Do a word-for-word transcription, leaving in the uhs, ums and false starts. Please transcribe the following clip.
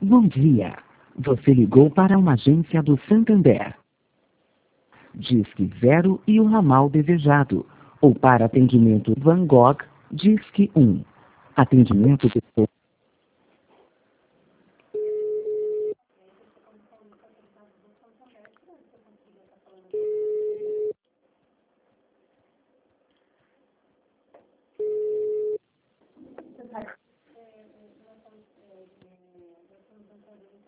Bom dia. Você ligou para uma agência do Santander. Disque zero e o ramal desejado. Ou para atendimento Van Gogh, Disque um. Atendimento pessoal.